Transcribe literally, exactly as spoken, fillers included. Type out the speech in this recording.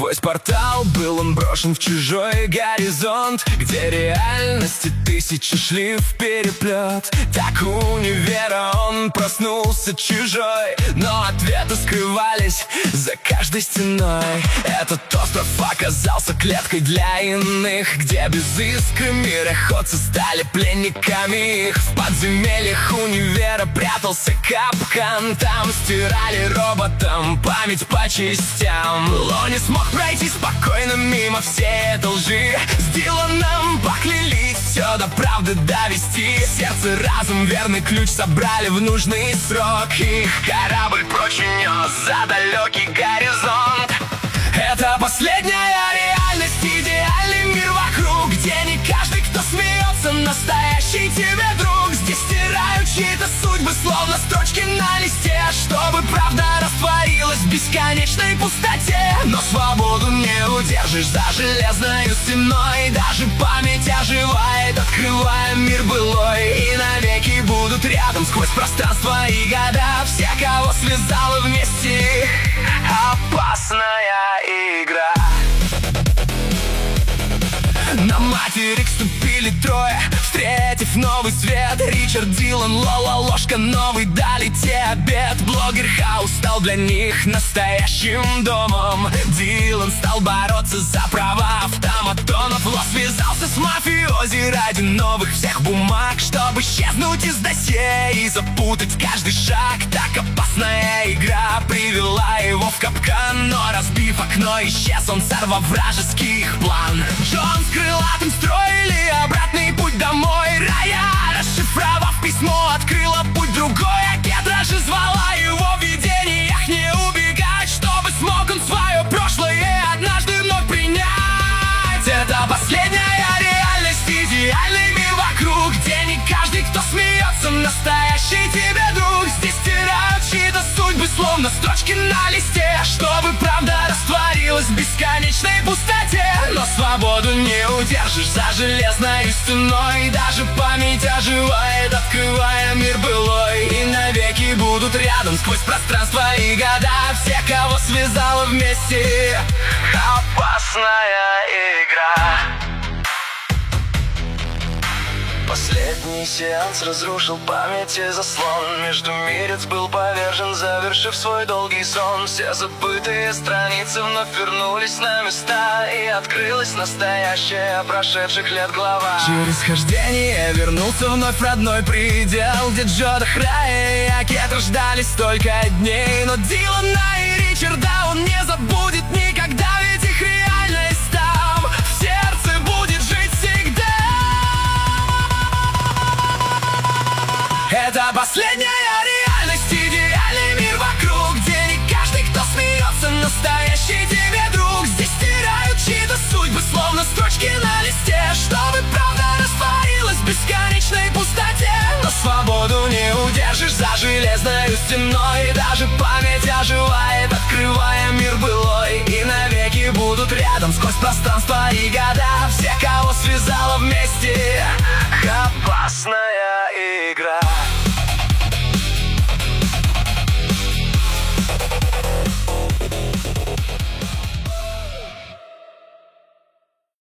Сквозь портал был он брошен в чужой горизонт, где реальности тысячи шли в переплет. Так у универа он проснулся чужой, но ответы скрывались за каждой стеной. Этот остров оказался клеткой для иных, где без искры мироходцы стали пленниками их. В подземельях универа прятался капкан, там стирали роботам память по частям. Ло не смог пройти спокойно мимо всей этой лжи. С Диланом поклялись все до правды довести. Сердце, разум, верный ключ собрали в нужный срок. Их корабль прочь унес за далекий горизонт. Это последняя реальность, идеальный мир вокруг, где не каждый, кто смеется, настоящий тебе друг. Здесь стирают чьи-то судьбы, словно строчки на листе, чтобы правда растворилась в бесконечной пустоте. Но свободу не удержишь за железной стеной, даже память оживает, открывая мир былой. И навеки будут рядом сквозь пространство и года все, кого связало вместе опасная игра. На материк ступили трое, встретив новый свет. Ричард, Дилан, Лола, ложка, новый дали те обед. Блогер Хаус стал для них настоящим домом. Дилан стал бороться за права автоматонов. Ло связался с мафиози ради новых всех бумаг, чтобы исчезнуть из досье и запутать каждый шаг. Так опасная игра привела его в капкан, но разбив окно, исчез он, сорвав вражеский их план. Джон с крылатым строили обратный путь домой. Рая, расшифровав письмо, открыла путь другой. А Кетра же звала его в видениях не убегать, чтобы смог он свое прошлое однажды вновь принять. Это последняя реальность, идеальный мир вокруг, где не каждый, кто смеется, настоящий тебе друг. Здесь стирают чьи-то судьбы, словно строчки на листе, чтобы правда растворилась в бесконечной пустоте. Но свободу не удержишь за железной стеной, даже память оживает, открывая мир былой. И навеки будут рядом сквозь пространство и года все, кого связало вместе опасная игра. Последний сеанс разрушил память и заслон. Междумирец был повержен, завершив свой долгий сон. Все забытые страницы вновь вернулись на места, и открылась настоящая прошедших лет глава. Через хождение вернулся вновь в родной предел, где Джода, Храя и Акетра ждали столько дней. Но Дилана и Ричарда он не забудет никогда, ведь их реальность там в сердце будет жить всегда. Это последняя реальность, идеальный мир вокруг, где не каждый, кто смеется, настоящий тебе друг. Здесь стирают чьи-то судьбы, словно строчки на листе, чтобы правда растворилась в бесконечной пустоте. Но свободу не удержишь за железной стеной, даже память оживает, открывая мир